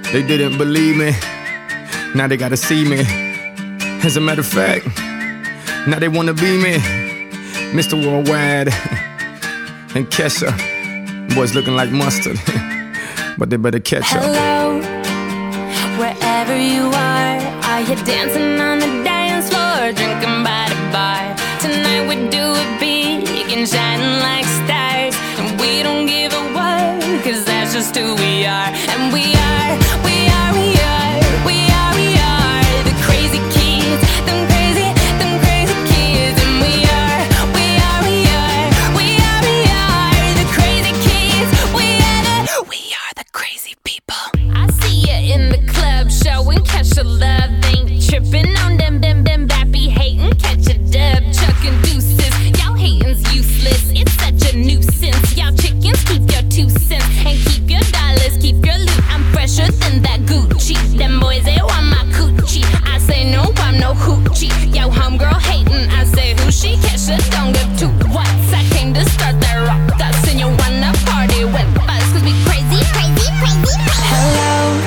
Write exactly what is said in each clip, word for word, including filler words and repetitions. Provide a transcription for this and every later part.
They didn't believe me, now they gotta see me. As a matter of fact, now they wanna be me. Mister Worldwide and Kesha, boys looking like mustard, but they better catch up. Hello, wherever you are, are you dancing on the dance floor, drinking by the bar? Tonight we do it big and shining like stars, and we don't give a what, cause that's just who we are. And we are, we are, we are, we are, we are the crazy kids, them crazy, them crazy kids. And we are, we are, we are, we are, we are the crazy kids. We are the, we are the crazy people. I see you in the club showing catch your love, ain't tripping on them, them, them bappy hating, catch a dub, chucking deuces. Y'all hating's useless, it's such a nuisance. Y'all chickens, keep your two cents and keep your dollars, keep your loot. I'm fresher than that Gucci. Them boys, they want my coochie. I say no, I'm no hoochie. Yo, homegirl hating, I say who she? Kesha, don't give two whats. I came to start that rock us, and you wanna party with us, cause we crazy, crazy, crazy. Hello,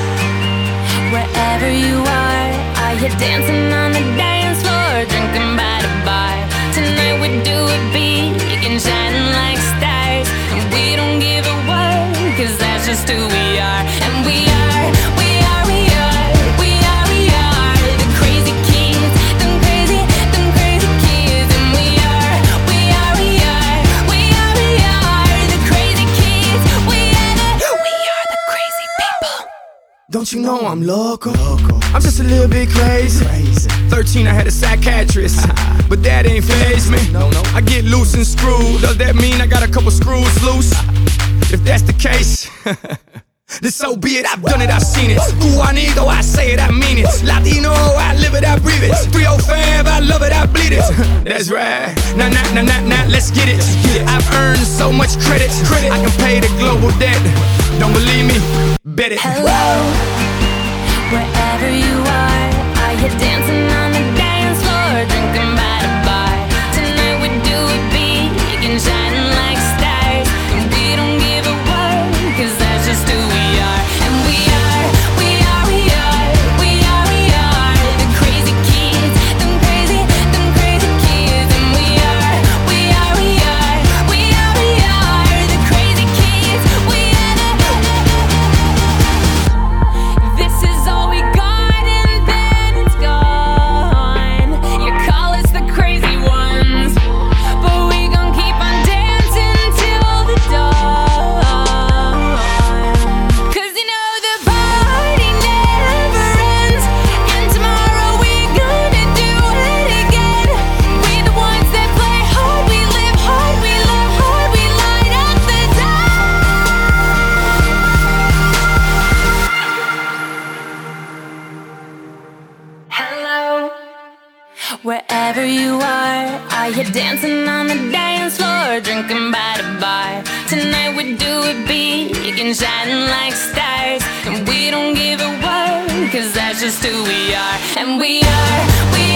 wherever you are, are you dancing on the dance floor, drinking by the bar? Tonight we do it big and shining like stars, and we don't give a what, cause that's just who we are. And we are, we are, we are, we are, we are the crazy kids, them crazy, them crazy kids. And we are, we are, we are, we are, we are the crazy kids. We are the, we are the crazy people. Don't you know I'm loco? I'm just a little bit crazy. thirteen, I had a psychiatrist, but that ain't faze me. I get loose and screwed. Does that mean I got a couple screws loose? If that's the case, then so be it. I've done it, I've seen it. Juanito, I say it, I mean it. Latino, I live it, I breathe it. three oh five, I love it, I bleed it. That's right. Nah, nah, nah, nah, nah, let's get it. I've earned so much credit. I can pay the global debt. Don't believe me? Bet it. Hello, wherever you are, are you dancing on the dance floor, drinking by the bar? Tonight we do it big and shining like stars, and we don't give a what, cause that's just who we are. And we are, we are, we are, we are, we are the crazy kids, them crazy, them crazy kids. And we are, we are, we are, we are, we are the crazy kids. We are the, this is all we got and then it's gone. You call us the crazy ones, but we gon' keep on dancing till the dawn. Cause you know the party never ends, and tomorrow we're gonna do it again. We're the ones that play hard, we live hard, we love hard, we light up the dark. Hello, wherever you are, are you dancing on the dance floor, drinking by the bar? Tonight we do it big and shining like stars, and we don't give a what, cause that's just who we are. And we are, we